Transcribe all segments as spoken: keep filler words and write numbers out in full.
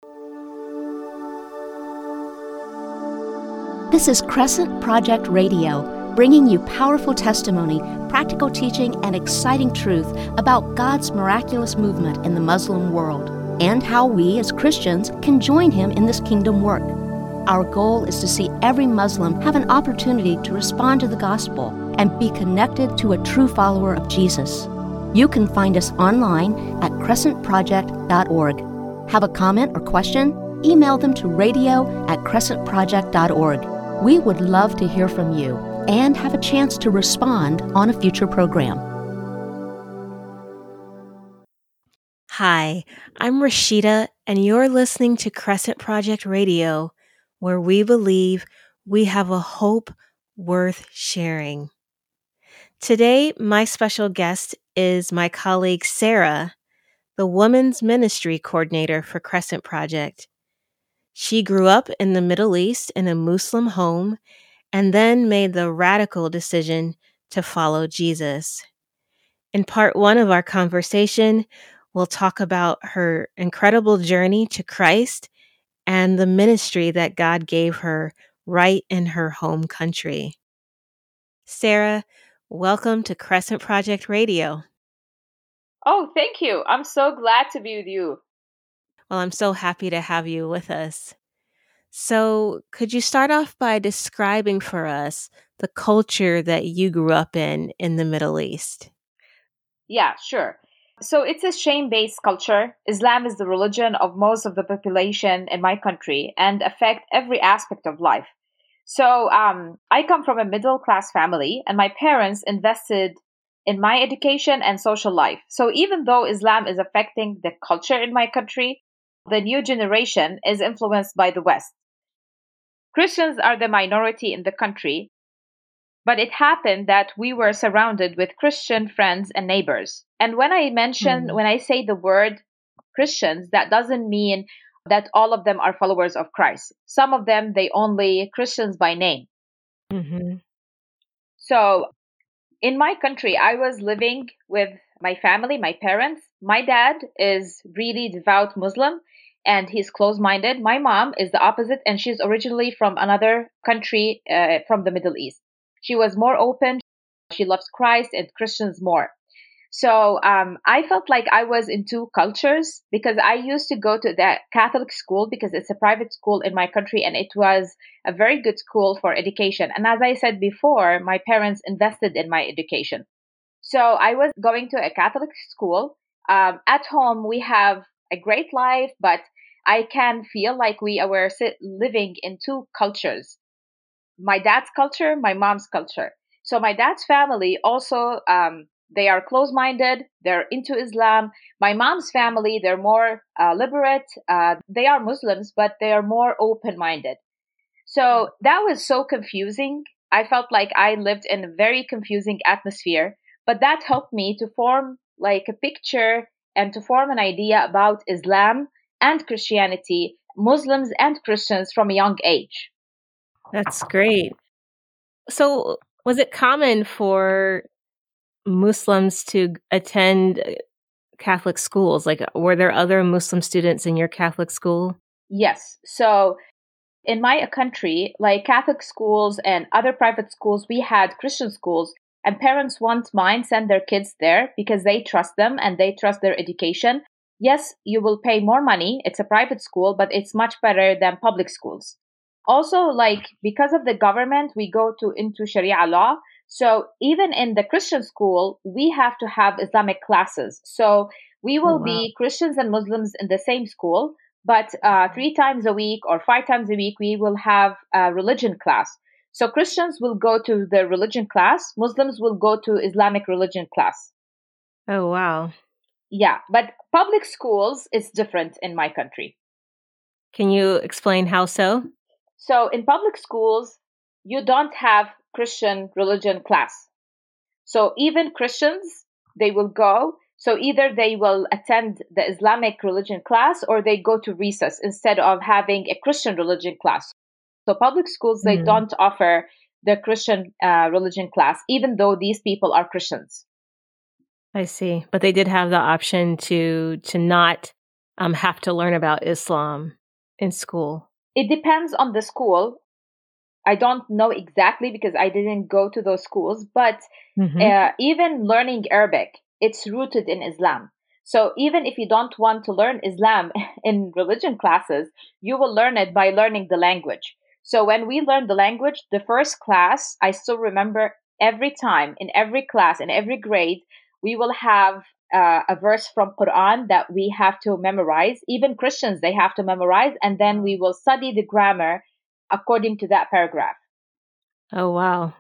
This is Crescent Project Radio, bringing you powerful testimony, practical teaching, and exciting truth about God's miraculous movement in the Muslim world, and how we as Christians can join Him in this kingdom work. Our goal is to see every Muslim have an opportunity to respond to the gospel and be connected to a true follower of Jesus. You can find us online at crescent project dot org. Have a comment or question? Email them to radio at crescent project dot org. We would love to hear from you and have a chance to respond on a future program. Hi, I'm Rashida, and you're listening to Crescent Project Radio, where we believe we have a hope worth sharing. Today, my special guest is my colleague Sarah, the Women's Ministry Coordinator for Crescent Project. She grew up in the Middle East in a Muslim home and then made the radical decision to follow Jesus. In part one of our conversation, we'll talk about her incredible journey to Christ and the ministry that God gave her right in her home country. Sarah, welcome to Crescent Project Radio. Oh, thank you. I'm so glad to be with you. Well, I'm so happy to have you with us. So, could you start off by describing for us the culture that you grew up in in the Middle East? Yeah, sure. So it's a shame-based culture. Islam is the religion of most of the population in my country and affect every aspect of life. So um, I come from a middle-class family, and my parents invested in my education and social life. So even though Islam is affecting the culture in my country, the new generation is influenced by the West. Christians are the minority in the country, but it happened that we were surrounded with Christian friends and neighbors. And when I mention, Mm. when I say the word Christians, that doesn't mean that all of them are followers of Christ. Some of them, they only Christians by name. Mm-hmm. So in my country, I was living with my family, my parents. My dad is really devout Muslim and he's close-minded. My mom is the opposite, and she's originally from another country uh, from the Middle East. She was more open. She loves Christ and Christians more. So um, I felt like I was in two cultures because I used to go to the Catholic school because it's a private school in my country, and it was a very good school for education. And as I said before, my parents invested in my education. So I was going to a Catholic school. Um, at home, we have a great life, but I can feel like we were sit- living in two cultures. My dad's culture, my mom's culture. So my dad's family also, um, they are close-minded. They're into Islam. My mom's family, they're more uh, liberate. Uh, they are Muslims, but they are more open-minded. So that was so confusing. I felt like I lived in a very confusing atmosphere, but that helped me to form like a picture and to form an idea about Islam and Christianity, Muslims and Christians from a young age. That's great. So, was it common for Muslims to attend uh, Catholic schools? Like, were there other Muslim students in your Catholic school? Yes. So in my country, like Catholic schools and other private schools, we had Christian schools, and parents won't mind send their kids there because they trust them and they trust their education. Yes, you will pay more money. It's a private school, but it's much better than public schools. Also, like because of the government, we go to into Sharia law. So even in the Christian school, we have to have Islamic classes. So we Oh, will wow. be Christians and Muslims in the same school, but uh, three times a week or five times a week, we will have a religion class. So Christians will go to the religion class, Muslims will go to Islamic religion class. Oh, wow. Yeah, but public schools is different in my country. Can you explain how so? So in public schools, you don't have Christian religion class. So even Christians, they will go. So either they will attend the Islamic religion class or they go to recess instead of having a Christian religion class. So public schools, they Mm, don't offer the Christian uh, religion class, even though these people are Christians. I see. But they did have the option to to not um, have to learn about Islam in school? It depends on the school. I don't know exactly because I didn't go to those schools, but Mm-hmm. uh, even learning Arabic, it's rooted in Islam. So even if you don't want to learn Islam in religion classes, you will learn it by learning the language. So when we learned the language, the first class, I still remember every time in every class, in every grade, we will have uh, a verse from Quran that we have to memorize. Even Christians, they have to memorize, and then we will study the grammar according to that paragraph. Oh, wow.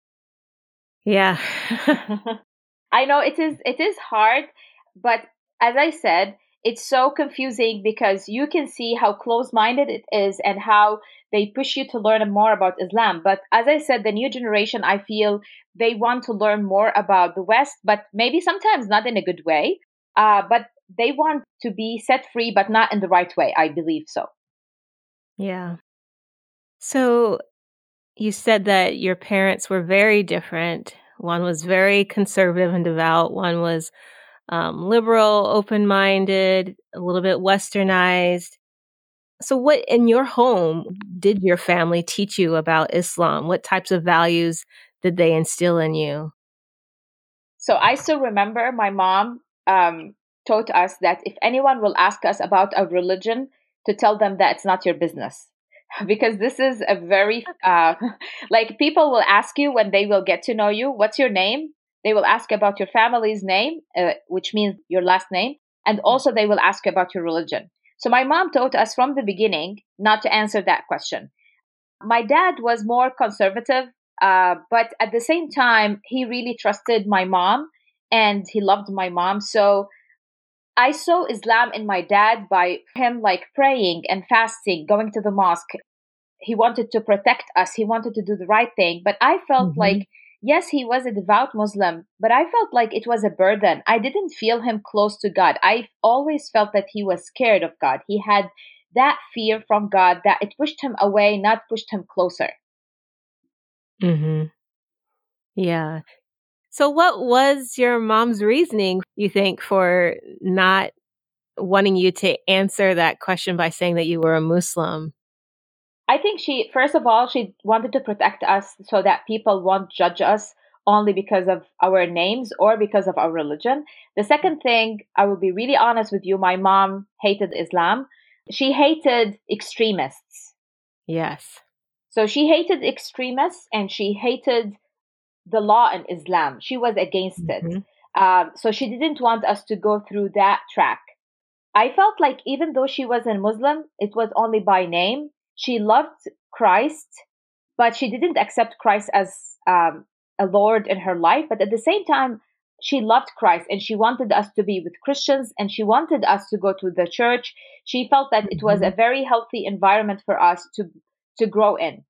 Yeah. I know it is it is hard, but as I said, it's so confusing because you can see how close-minded it is and how they push you to learn more about Islam. But as I said, the new generation, I feel they want to learn more about the West, but maybe sometimes not in a good way. Uh, but they want to be set free, but not in the right way. I believe so. Yeah. So you said that your parents were very different. One was very conservative and devout. One was um, liberal, open-minded, a little bit westernized. So what in your home did your family teach you about Islam? What types of values did they instill in you? So I still remember my mom um, taught us that if anyone will ask us about our religion, to tell them that it's not your business. Because this is a very, uh, like people will ask you when they will get to know you, what's your name? They will ask about your family's name, uh, which means your last name. And also they will ask about your religion. So my mom taught us from the beginning not to answer that question. My dad was more conservative, uh, but at the same time, he really trusted my mom and he loved my mom. So I saw Islam in my dad by him like praying and fasting, going to the mosque. He wanted to protect us, he wanted to do the right thing. But I felt Hmm. like, yes, he was a devout Muslim, but I felt like it was a burden. I didn't feel him close to God. I always felt that he was scared of God. He had that fear from God that it pushed him away, not pushed him closer. Hmm. Yeah. So what was your mom's reasoning, you think, for not wanting you to answer that question by saying that you were a Muslim? I think she, first of all, she wanted to protect us so that people won't judge us only because of our names or because of our religion. The second thing, I will be really honest with you, my mom hated Islam. She hated extremists. Yes. So she hated extremists and she hated the law in Islam. She was against it. Hmm. Um, so she didn't want us to go through that track. I felt like even though she was a Muslim, it was only by name. She loved Christ, but she didn't accept Christ as um, a Lord in her life. But at the same time, she loved Christ and she wanted us to be with Christians and she wanted us to go to the church. She felt that it was Hmm. a very healthy environment for us to to grow in.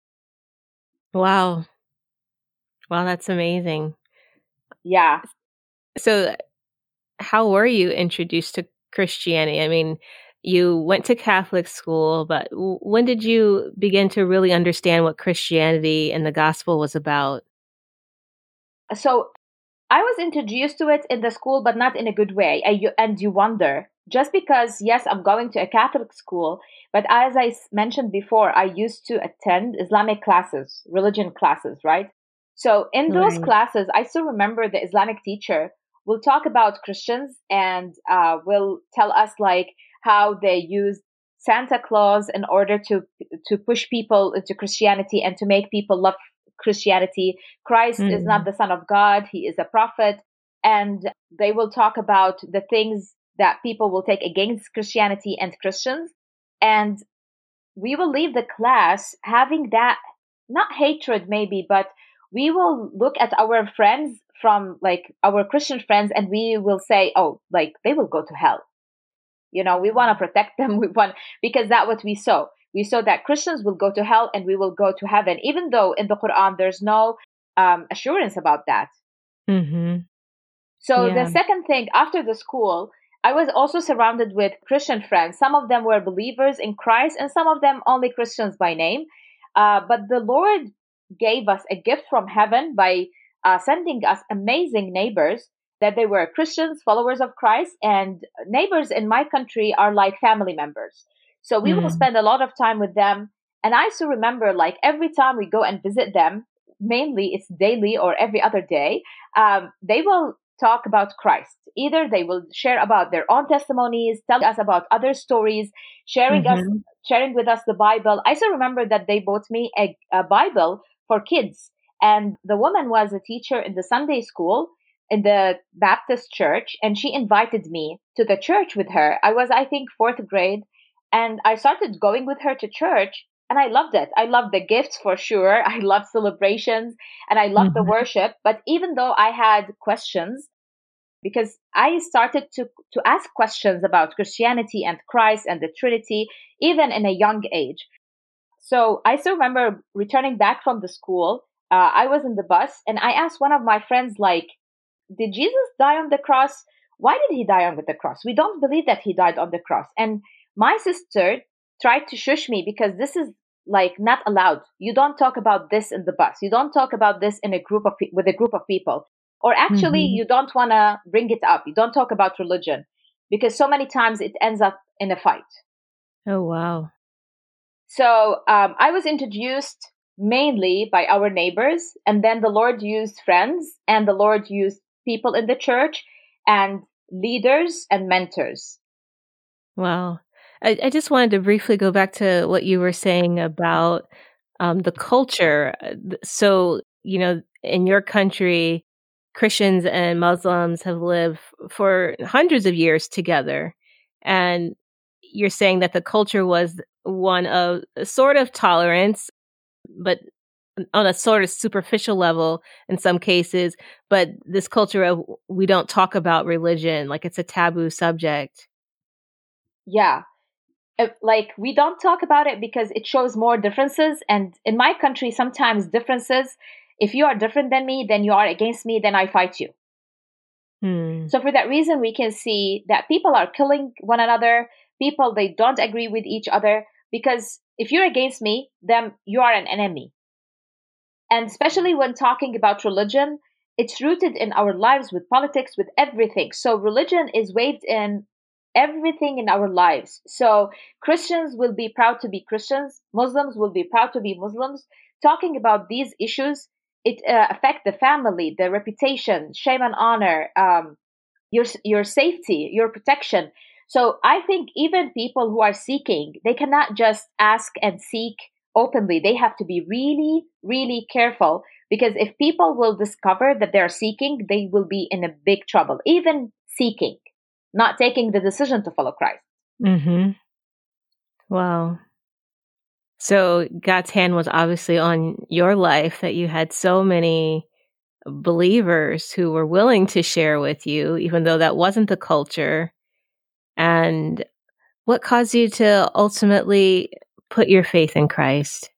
Wow. Wow, that's amazing. Yeah. So how were you introduced to Christianity? I mean, you went to Catholic school, but w- when did you begin to really understand what Christianity and the gospel was about? So I was introduced to it in the school, but not in a good way. And you, and you wonder, just because, yes, I'm going to a Catholic school, but as I s- mentioned before, I used to attend Islamic classes, religion classes, right? So in those Right. classes, I still remember the Islamic teacher will talk about Christians and uh, will tell us like how they use Santa Claus in order to to push people into Christianity and to make people love Christianity. Christ is not Mm. the Son of God, he is a prophet. And they will talk about the things that people will take against Christianity and Christians. And we will leave the class having that, not hatred maybe, but we will look at our friends from like our Christian friends and we will say, oh, like they will go to hell. You know, we want to protect them. We want, because that's what we saw. We saw that Christians will go to hell and we will go to heaven, even though in the Quran there's no um, assurance about that. Mhm. So the Yeah. second thing after the school, I was also surrounded with Christian friends. Some of them were believers in Christ, and some of them only Christians by name. Uh, but the Lord gave us a gift from heaven by uh, sending us amazing neighbors. that they were Christians, followers of Christ, and neighbors in my country are like family members. So we will Hmm. spend a lot of time with them. And I still remember, like, every time we go and visit them, mainly it's daily or every other day, um, they will talk about Christ. Either they will share about their own testimonies, tell us about other stories, sharing us, Hmm. sharing with us the Bible. I still remember that they bought me a, a Bible for kids, and the woman was a teacher in the Sunday school in the Baptist church, and she invited me to the church with her. I was, I think, fourth grade, and I started going with her to church, and I loved it. I loved the gifts for sure. I loved celebrations, and I loved the Hmm. worship. But even though I had questions, because I started to to ask questions about Christianity and Christ and the Trinity, even in a young age. So I still remember returning back from the school. Uh, I was in the bus, and I asked one of my friends, like, did Jesus die on the cross? Why did he die on the cross? We don't believe that he died on the cross. And my sister tried to shush me because this is like not allowed. You don't talk about this in the bus. You don't talk about this in a group of pe- with a group of people. Or actually, Hmm. you don't want to bring it up. You don't talk about religion because so many times it ends up in a fight. Oh, wow. So um, I was introduced mainly by our neighbors, and then the Lord used friends, and the Lord used people in the church, and leaders and mentors. Wow. I, I just wanted to briefly go back to what you were saying about um, the culture. Uh, th- So, you know, in your country, Christians and Muslims have lived for hundreds of years together. And you're saying that the culture was one of a sort of tolerance, but on a sort of superficial level in some cases. But this culture of we don't talk about religion, like it's a taboo subject. Yeah. Uh, Like, we don't talk about it because it shows more differences. And in my country, sometimes differences, if you are different than me, then you are against me, then I fight you. Hmm. So for that reason, we can see that people are killing one another. People, they don't agree with each other because if you're against me, then you are an enemy. And especially when talking about religion, it's rooted in our lives with politics, with everything. So religion is weighed in everything in our lives. So Christians will be proud to be Christians, Muslims will be proud to be Muslims. Talking about these issues, it uh, affect the family, the reputation, shame and honor, um, your your safety, your protection. So I think even people who are seeking, they cannot just ask and seek openly. They have to be really, really careful because if people will discover that they're seeking, they will be in a big trouble. Even seeking, not taking the decision to follow Christ. Mhm. Wow. So God's hand was obviously on your life that you had so many believers who were willing to share with you, even though that wasn't the culture. And what caused you to ultimately put your faith in Christ?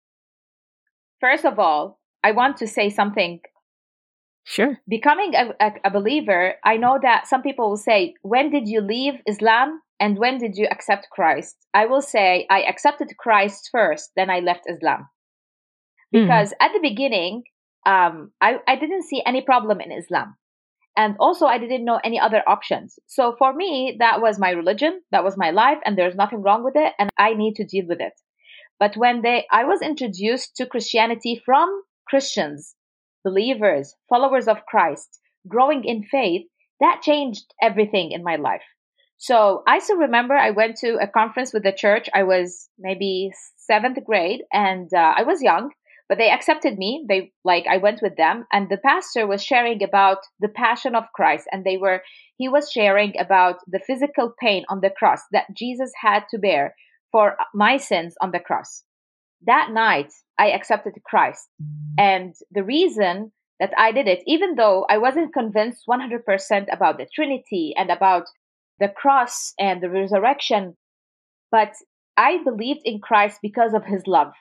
First of all, I want to say something. Sure. Becoming a, a, a believer, I know that some people will say, when did you leave Islam and when did you accept Christ? I will say, I accepted Christ first, then I left Islam. Hmm. Because at the beginning, um, I, I didn't see any problem in Islam. And also, I didn't know any other options. So for me, that was my religion, that was my life, and there's nothing wrong with it, and I need to deal with it. But when they, I was introduced to Christianity from Christians, believers, followers of Christ, growing in faith, that changed everything in my life. So I still remember I went to a conference with the church. I was maybe seventh grade, and uh, I was young, but they accepted me. They like I went with them, and the pastor was sharing about the passion of Christ, and they were he was sharing about the physical pain on the cross that Jesus had to bear for my sins on the cross. That night, I accepted Christ. And the reason that I did it, even though I wasn't convinced one hundred percent about the Trinity and about the cross and the resurrection, but I believed in Christ because of his love.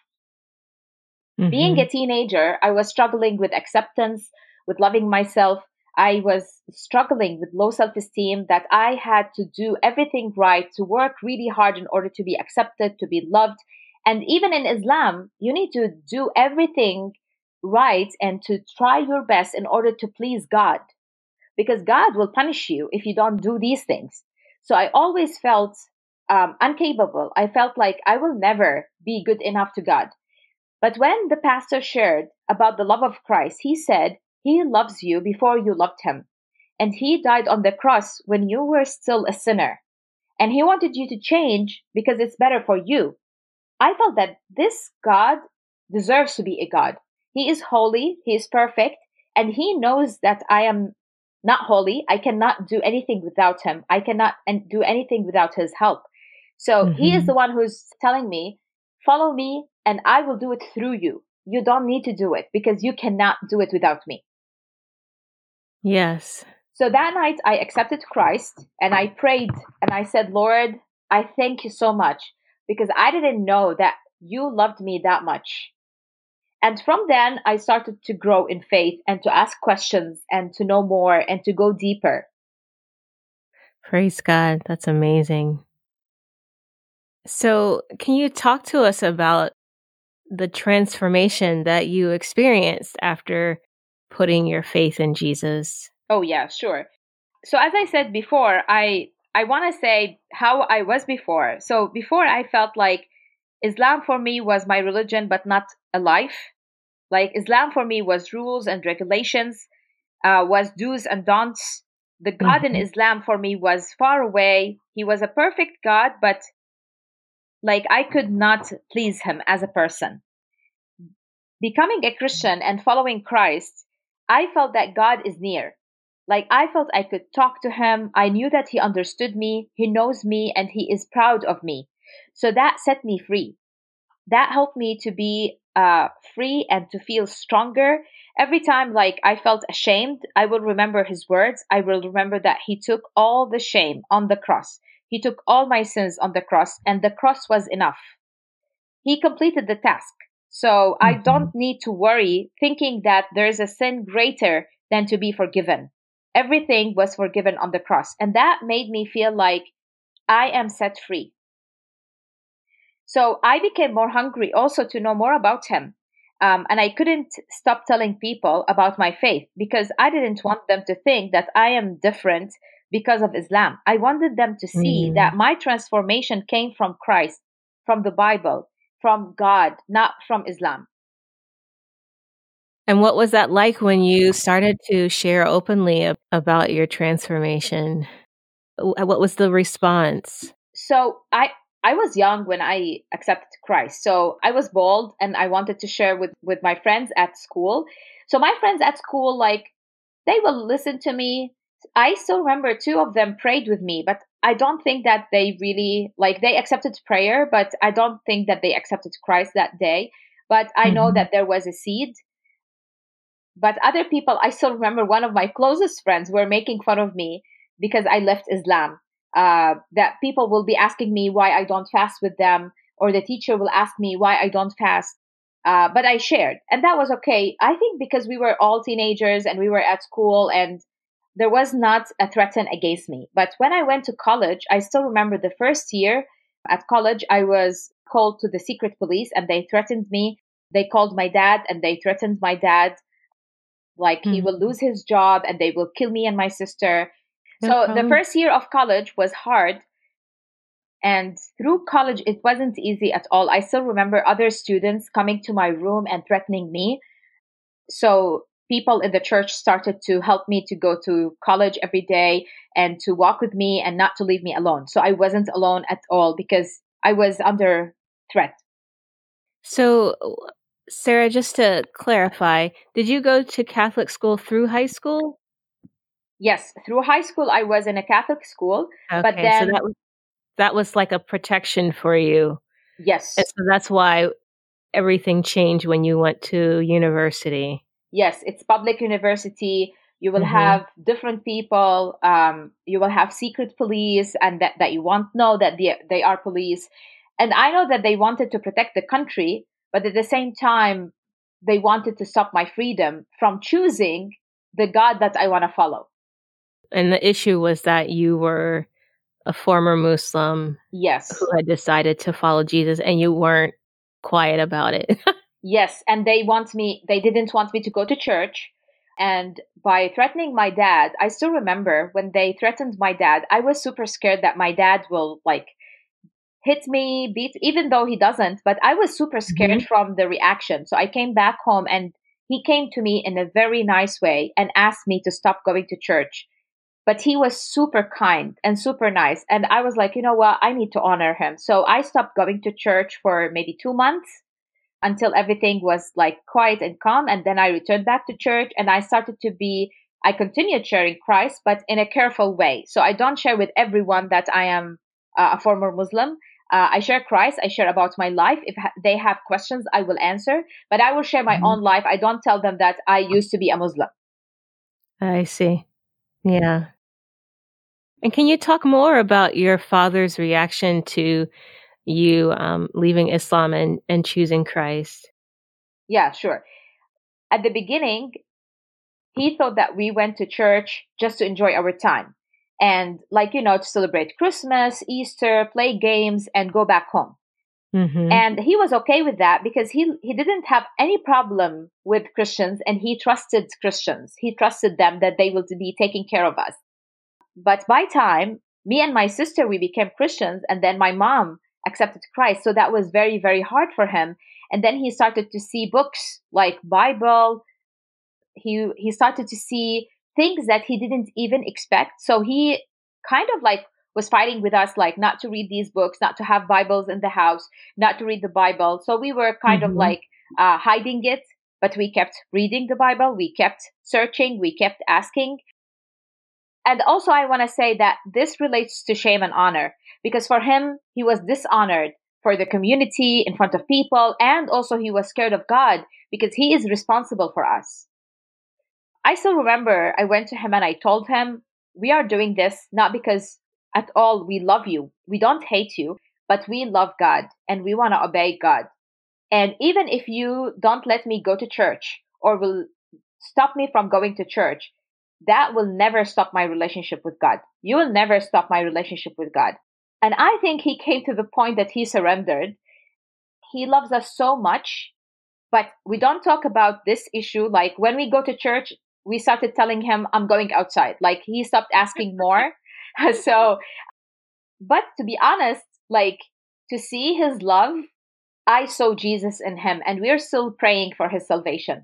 Being a Hmm. teenager, I was struggling with acceptance, with loving myself. I was struggling with low self esteem that I had to do everything right, to work really hard in order to be accepted, to be loved. And even in Islam, you need to do everything right and to try your best in order to please God. because God will punish you if you don't do these things. So I always felt um, incapable. I felt like I will never be good enough to God. But when the pastor shared about the love of Christ, he said, He loves you before you loved him. And he died on the cross when you were still a sinner. And he wanted you to change because it's better for you. I felt that this God deserves to be a God. He is holy, he is perfect, and he knows that I am not holy. I cannot do anything without him. I cannot do anything without his help. So mm-hmm. he is the one who's telling me, follow me and I will do it through you. You don't need to do it because you cannot do it without me. Yes. So that night I accepted Christ and I prayed and I said, Lord, I thank you so much because I didn't know that you loved me that much. And from then I started to grow in faith and to ask questions and to know more and to go deeper. Praise God. That's amazing. So can you talk to us about the transformation that you experienced after putting your faith in Jesus? Oh, yeah, sure. So as I said before, I I want to say how I was before. So before I felt like Islam for me was my religion, but not a life. Like Islam for me was rules and regulations, uh, was do's and don'ts. The God mm-hmm. in Islam for me was far away. He was a perfect God, but like I could not please him as a person. Becoming a Christian and following Christ, I felt that God is near. Like I felt I could talk to him. I knew that he understood me. He knows me and he is proud of me. So that set me free. That helped me to be uh, free and to feel stronger. Every time like I felt ashamed, I will remember his words. I will remember that he took all the shame on the cross. He took all my sins on the cross and the cross was enough. He completed the task. So mm-hmm. I don't need to worry thinking that there's a sin greater than to be forgiven. Everything was forgiven on the cross. And that made me feel like I am set free. So I became more hungry also to know more about him. Um, and I couldn't stop telling people about my faith because I didn't want them to think that I am different because of Islam. I wanted them to see mm. that my transformation came from Christ, from the Bible, from God, not from Islam. And what was that like when you started to share openly about your transformation? What was the response? So I I was young when I accepted Christ. So I was bold and I wanted to share with, with my friends at school. So my friends at school, like, they will listen to me. I still remember two of them prayed with me, but I don't think that they really, like, they accepted prayer, but I don't think that they accepted Christ that day. But I mm-hmm. know that there was a seed. But other people, I still remember one of my closest friends were making fun of me because I left Islam. Uh, that people will be asking me why I don't fast with them, or the teacher will ask me why I don't fast. Uh, but I shared, and that was okay. I think because we were all teenagers and we were at school and there was not a threat against me. But when I went to college, I still remember the first year at college, I was called to the secret police and they threatened me. They called my dad and they threatened my dad. Like mm-hmm. he will lose his job and they will kill me and my sister. So the first year of college was hard. And through college, it wasn't easy at all. I still remember other students coming to my room and threatening me. So people in the church started to help me to go to college every day and to walk with me and not to leave me alone. So I wasn't alone at all because I was under threat. So, Sarah, just to clarify, did you go to Catholic school through high school? Yes, through high school, I was in a Catholic school, okay, but then so that was, that was like a protection for you. Yes. And so that's why everything changed when you went to university. Yes, it's public university. You will mm-hmm. have different people. Um, you will have secret police, and that, that you won't know that they, they are police. And I know that they wanted to protect the country, but at the same time, they wanted to stop my freedom from choosing the God that I want to follow. And the issue was that you were a former Muslim, yes, who had decided to follow Jesus, and you weren't quiet about it. Yes, and they want me. They didn't want me to go to church, And by threatening my dad, I still remember when they threatened my dad, I was super scared that my dad will like hit me, beat, even though he doesn't, but I was super scared Mhm. from the reaction. So I came back home and he came to me in a very nice way and asked me to stop going to church. But he was super kind and super nice. And I was like, you know what? I need to honor him. So I stopped going to church for maybe two months until everything was like quiet and calm. And then I returned back to church and I started to be, I continued sharing Christ, but in a careful way. So I don't share with everyone that I am uh, a former Muslim. Uh, I share Christ. I share about my life. If ha- they have questions, I will answer, but I will share my Mhm. own life. I don't tell them that I used to be a Muslim. I see. Yeah. And can you talk more about your father's reaction to you um, leaving Islam and, and choosing Christ? Yeah, sure. At the beginning, he thought that we went to church just to enjoy our time and, like, you know, to celebrate Christmas, Easter, play games, and go back home. Hmm. And he was okay with that because he he didn't have any problem with Christians and he trusted Christians. He trusted them that they will be taking care of us. But by time, me and my sister, we became Christians, and then my mom accepted Christ. So that was very, very hard for him. And then he started to see books like Bible. He he started to see things that he didn't even expect. So he kind of like was fighting with us, like not to read these books, not to have Bibles in the house, not to read the Bible. So we were kind of Hmm. like uh, hiding it, but we kept reading the Bible. We kept searching. We kept asking. And also, I want to say that this relates to shame and honor because for him, he was dishonored for the community in front of people. And also, he was scared of God because he is responsible for us. I still remember I went to him and I told him, we are doing this not because at all we love you. We don't hate you, but we love God and we want to obey God. And even if you don't let me go to church or will stop me from going to church, that will never stop my relationship with God. You will never stop my relationship with God. And I think he came to the point that he surrendered. He loves us so much, but we don't talk about this issue. Like when we go to church, we started telling him, I'm going outside. Like he stopped asking more. So, but to be honest, like to see his love, I saw Jesus in him, and we're still praying for his salvation.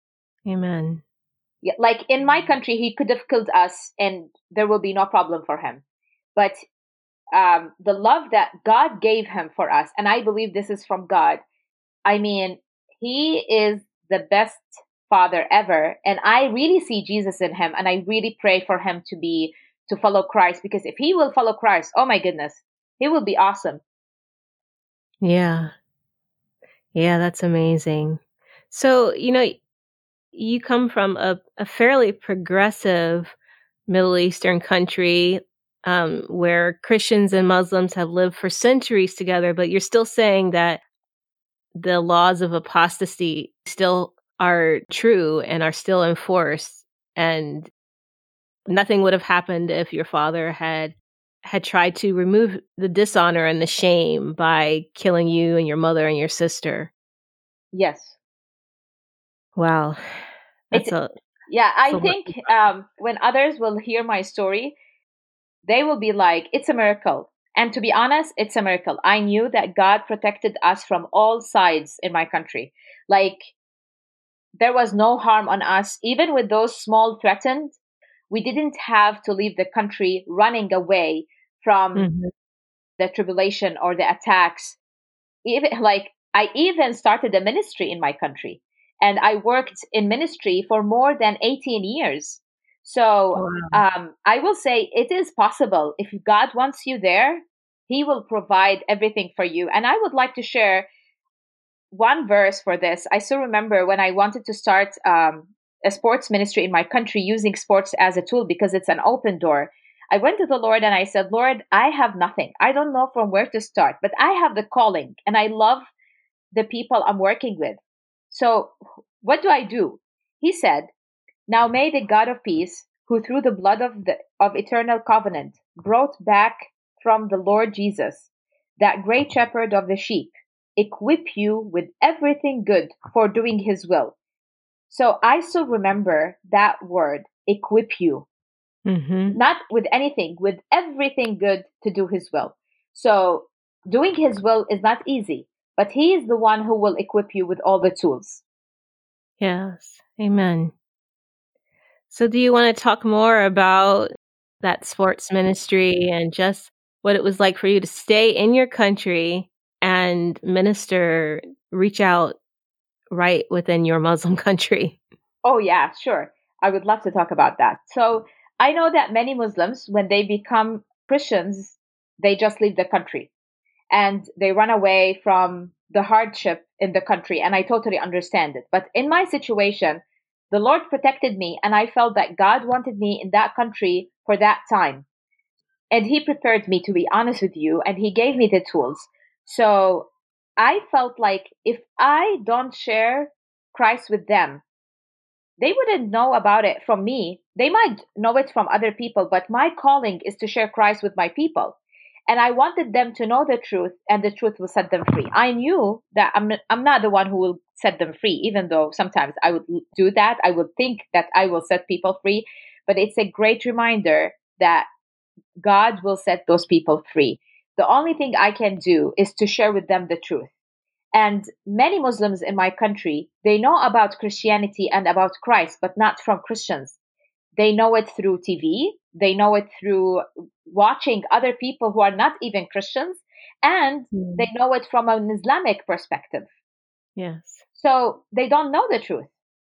Amen. Yeah, like in my country, he could have killed us, and there will be no problem for him. But um, the love that God gave him for us, and I believe this is from God. I mean, he is the best father ever, and I really see Jesus in him, and I really pray for him to be to follow Christ because if he will follow Christ, oh my goodness, he will be awesome. Yeah. Yeah, that's amazing. So, you know, you come from a, a fairly progressive Middle Eastern country um, where Christians and Muslims have lived for centuries together, but you're still saying that the laws of apostasy still are true and are still enforced, and nothing would have happened if your father had had tried to remove the dishonor and the shame by killing you and your mother and your sister. Yes. Wow. It's That's a yeah, that's a I lot. think um, when others will hear my story, they will be like, it's a miracle. And to be honest, it's a miracle. I knew that God protected us from all sides in my country. Like, there was no harm on us. Even with those small threatened, we didn't have to leave the country running away from Mhm. the tribulation or the attacks. Even like, I even started a ministry in my country. And I worked in ministry for more than eighteen years. So Wow. um, I will say it is possible. If God wants you there, He will provide everything for you. And I would like to share one verse for this. I still remember when I wanted to start um, a sports ministry in my country using sports as a tool because it's an open door. I went to the Lord and I said, Lord, I have nothing. I don't know from where to start, but I have the calling and I love the people I'm working with. So what do I do? He said, now may the God of peace, who through the blood of the of eternal covenant brought back from the Lord Jesus, that great shepherd of the sheep, equip you with everything good for doing his will, So I still remember that word, equip you, Mm-hmm. not with anything, with everything good to do his will. So doing his will is not easy, but he is the one who will equip you with all the tools. Yes. Amen. So do you want to talk more about that sports ministry and just what it was like for you to stay in your country and minister, reach out right within your Muslim country? Oh, yeah, sure. I would love to talk about that. So I know that many Muslims, when they become Christians, they just leave the country and they run away from the hardship in the country. And I totally understand it. But in my situation, the Lord protected me, and I felt that God wanted me in that country for that time. And He prepared me, to be honest with you, and He gave me the tools. So I felt like if I don't share Christ with them, they wouldn't know about it from me. They might know it from other people, but my calling is to share Christ with my people. And I wanted them to know the truth, and the truth will set them free. I knew that I'm not, I'm not the one who will set them free, even though sometimes I would do that. I would think that I will set people free, but it's a great reminder that God will set those people free. The only thing I can do is to share with them the truth. And many Muslims in my country, they know about Christianity and about Christ, but not from Christians. They know it through T V. They know it through watching other people who are not even Christians. And Mm. they know it from an Islamic perspective. Yes. So they don't know the truth.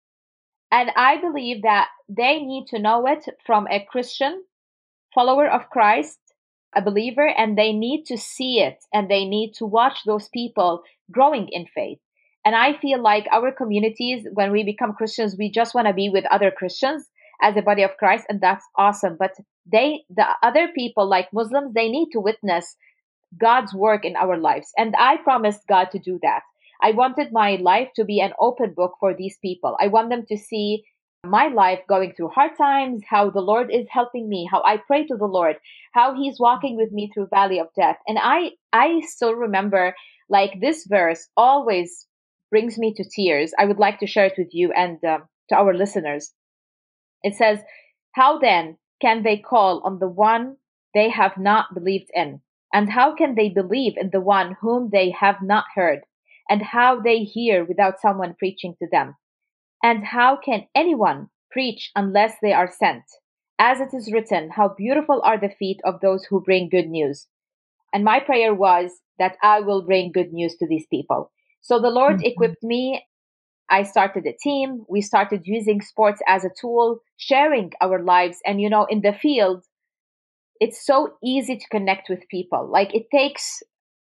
And I believe that they need to know it from a Christian follower of Christ, a believer, and they need to see it and they need to watch those people growing in faith. And I feel like our communities, when we become Christians, we just want to be with other Christians as a body of Christ, and that's awesome. But they, the other people like Muslims, they need to witness God's work in our lives. And I promised God to do that. I wanted my life to be an open book for these people. I want them to see my life going through hard times, how the Lord is helping me, how I pray to the Lord, how He's walking with me through valley of death. And I, I still remember, like, this verse always brings me to tears. I would like to share it with you and um, to our listeners. It says, "How then can they call on the one they have not believed in? And how can they believe in the one whom they have not heard? And how they hear without someone preaching to them? And how can anyone preach unless they are sent? As it is written, how beautiful are the feet of those who bring good news." And my prayer was that I will bring good news to these people. So the Lord Mhm. equipped me. I started a team. We started using sports as a tool, sharing our lives. And, you know, in the field, it's so easy to connect with people. Like, it takes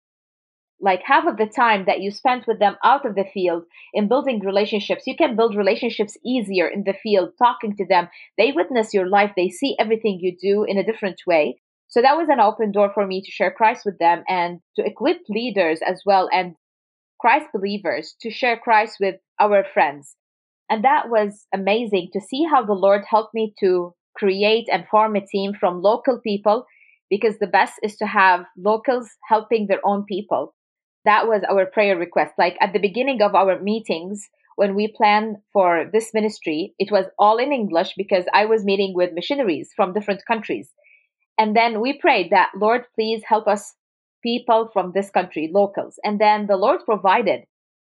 like half of the time that you spent with them out of the field in building relationships. You can build relationships easier in the field, talking to them. They witness your life. They see everything you do in a different way. So that was an open door for me to share Christ with them and to equip leaders as well and Christ believers to share Christ with our friends. And that was amazing to see how the Lord helped me to create and form a team from local people, because the best is to have locals helping their own people. That was our prayer request. Like, at the beginning of our meetings, when we planned for this ministry, it was all in English because I was meeting with missionaries from different countries. And then we prayed that, Lord, please help us, people from this country, locals. And then the Lord provided.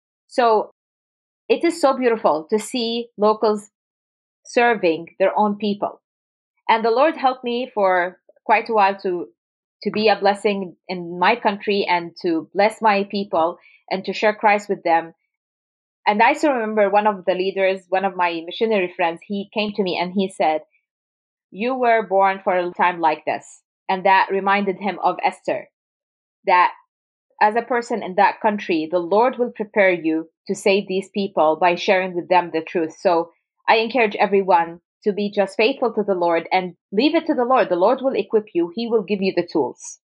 So it is so beautiful to see locals serving their own people. And the Lord helped me for quite a while to to be a blessing in my country and to bless my people and to share Christ with them. And I still remember one of the leaders, one of my missionary friends, he came to me and he said, "You were born for a time like this." And that reminded him of Esther, that as a person in that country, the Lord will prepare you to save these people by sharing with them the truth. So I encourage everyone to be just faithful to the Lord and leave it to the Lord. The Lord will equip you. He will give you the tools.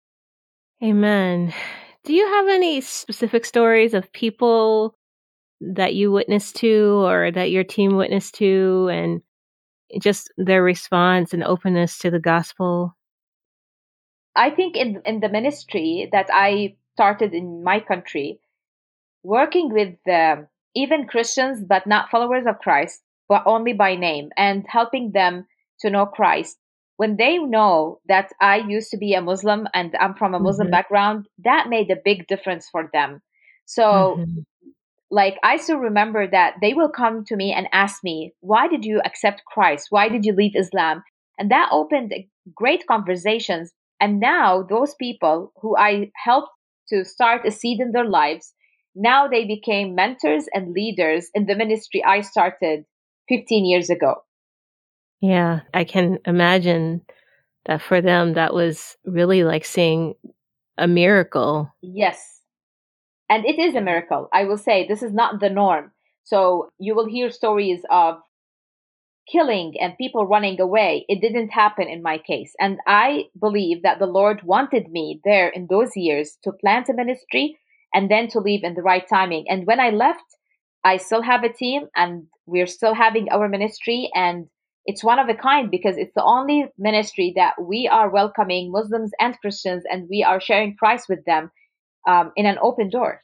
Amen. Do you have any specific stories of people that you witnessed to or that your team witnessed to and just their response and openness to the gospel? I think in, in the ministry that I started in my country, working with the even Christians, but not followers of Christ, but only by name, and helping them to know Christ. When they know that I used to be a Muslim and I'm from a Muslim Mm-hmm. background, that made a big difference for them. So, Mm-hmm. like, I still remember that they will come to me and ask me, why did you accept Christ? Why did you leave Islam? And that opened great conversations. And now those people who I helped to start a seed in their lives, now they became mentors and leaders in the ministry I started fifteen years ago. Yeah, I can imagine that for them, that was really like seeing a miracle. Yes. And it is a miracle. I will say this is not the norm. So you will hear stories of killing and people running away. It didn't happen in my case. And I believe that the Lord wanted me there in those years to plant a ministry and then to leave in the right timing. And when I left, I still have a team and we're still having our ministry. And it's one of a kind because it's the only ministry that we are welcoming Muslims and Christians and we are sharing Christ with them um, in an open door.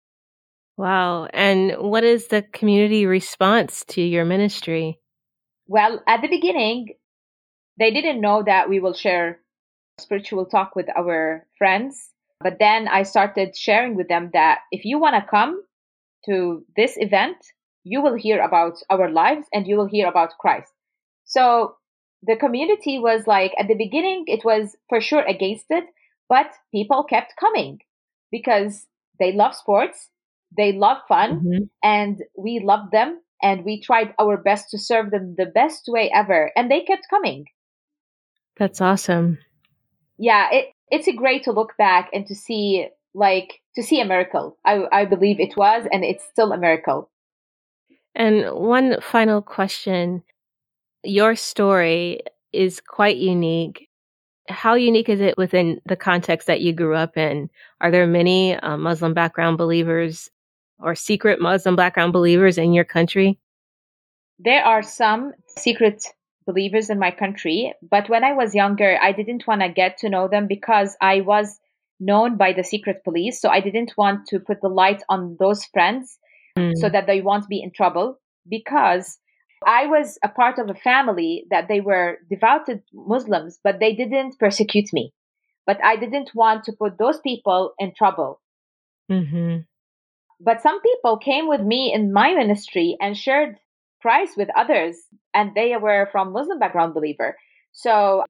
Wow. And what is the community response to your ministry? Well, at the beginning, they didn't know that we will share spiritual talk with our friends. But then I started sharing with them that if you want to come to this event, you will hear about our lives and you will hear about Christ. So the community was like, at the beginning, it was for sure against it, but people kept coming because they love sports, they love fun, Mm-hmm. and we loved them. And we tried our best to serve them the best way ever. And they kept coming. That's awesome. Yeah, it, it's a great to look back and to see like to see a miracle. I I believe it was and it's still a miracle. And one final question. Your story is quite unique. How unique is it within the context that you grew up in? Are there many uh, Muslim background believers or secret Muslim background believers in your country? There are some secret believers in my country, but when I was younger, I didn't want to get to know them because I was known by the secret police. So I didn't want to put the light on those friends so Mm. that they won't be in trouble because I was a part of a family that they were devoted Muslims, but they didn't persecute me. But I didn't want to put those people in trouble. Mm-hmm. But some people came with me in my ministry and shared Christ with others, and they were from Muslim background believer. So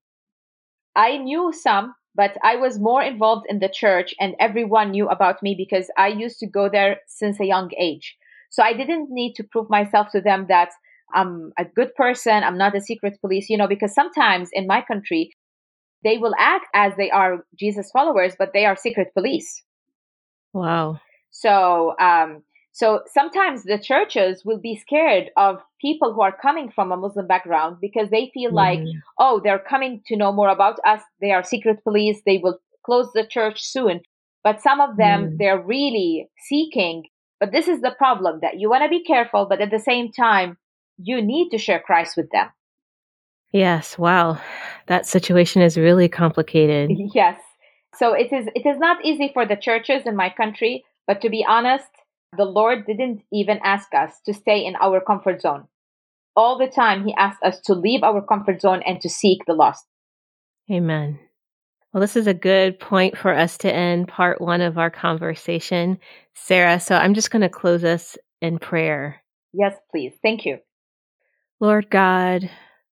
I knew some, but I was more involved in the church, and everyone knew about me because I used to go there since a young age. So I didn't need to prove myself to them that I'm a good person, I'm not a secret police, you know, because sometimes in my country, they will act as they are Jesus followers, but they are secret police. Wow. So, um, so sometimes the churches will be scared of people who are coming from a Muslim background because they feel like, Mm-hmm. oh, they're coming to know more about us. They are secret police. They will close the church soon. But some of them, Mm. they're really seeking. But this is the problem that you want to be careful, but at the same time, you need to share Christ with them. Yes. Wow. That situation is really complicated. Yes. So it is it is not easy for the churches in my country, but to be honest, the Lord didn't even ask us to stay in our comfort zone. All the time he asked us to leave our comfort zone and to seek the lost. Amen. Well, this is a good point for us to end part one of our conversation, Sarah. So I'm just going to close us in prayer. Yes, please. Thank you. Lord God,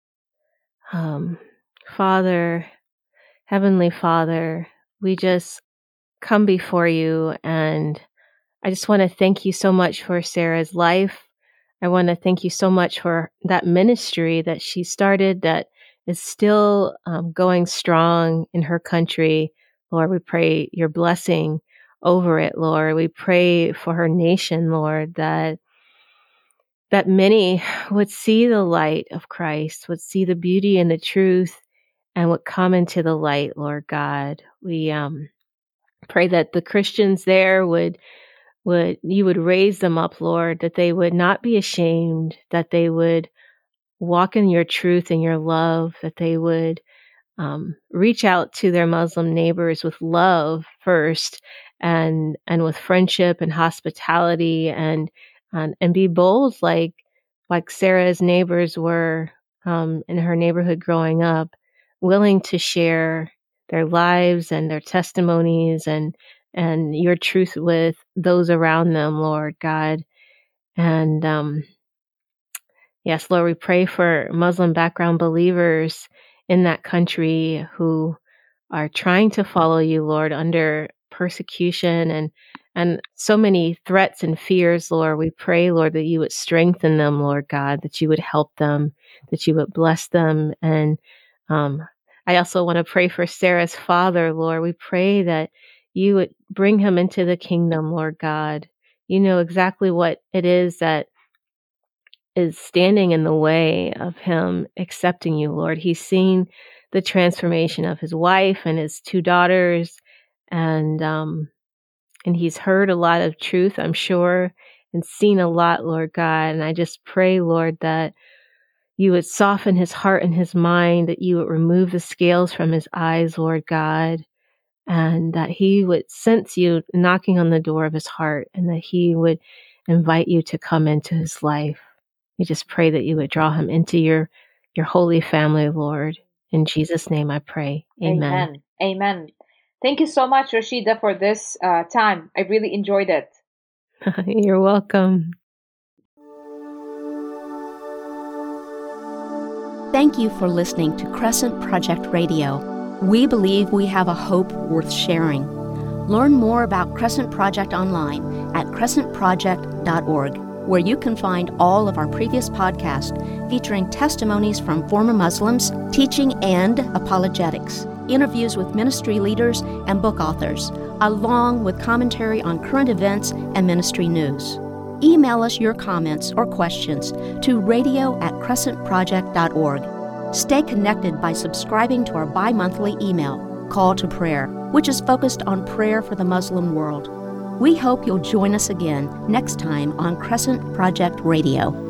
um, Father, Heavenly Father, we just come before you, and I just want to thank you so much for Sarah's life. I want to thank you so much for that ministry that she started that is still um, going strong in her country. Lord, we pray your blessing over it, Lord. We pray for her nation, Lord, that that many would see the light of Christ, would see the beauty and the truth, and would come into the light, Lord God. We um, pray that the Christians there would would you would raise them up, Lord, that they would not be ashamed, that they would walk in your truth and your love, that they would um, reach out to their Muslim neighbors with love first, and and with friendship and hospitality, and and, and be bold like like Sarah's neighbors were um, in her neighborhood growing up, willing to share their lives and their testimonies and and your truth with those around them, Lord God. And um, yes, Lord, we pray for Muslim background believers in that country who are trying to follow you, Lord, under persecution and and so many threats and fears, Lord. We pray, Lord, that you would strengthen them, Lord God, that you would help them, that you would bless them. And um, I also want to pray for Sarah's father, Lord. We pray that you would bring him into the kingdom, Lord God. You know exactly what it is that is standing in the way of him accepting you, Lord. He's seen the transformation of his wife and his two daughters, and um, and he's heard a lot of truth, I'm sure, and seen a lot, Lord God. And I just pray, Lord, that you would soften his heart and his mind, that you would remove the scales from his eyes, Lord God, and that he would sense you knocking on the door of his heart, and that he would invite you to come into his life. We just pray that you would draw him into your, your holy family, Lord. In Jesus' name I pray. Amen. Amen. Amen. Thank you so much, Rashida, for this uh, time. I really enjoyed it. You're welcome. Thank you for listening to Crescent Project Radio. We believe we have a hope worth sharing. Learn more about Crescent Project online at crescent project dot org, where you can find all of our previous podcasts featuring testimonies from former Muslims, teaching and apologetics, interviews with ministry leaders and book authors, along with commentary on current events and ministry news. Email us your comments or questions to radio at crescent project dot org. Stay connected by subscribing to our bi-monthly email, Call to Prayer, which is focused on prayer for the Muslim world. We hope you'll join us again next time on Crescent Project Radio.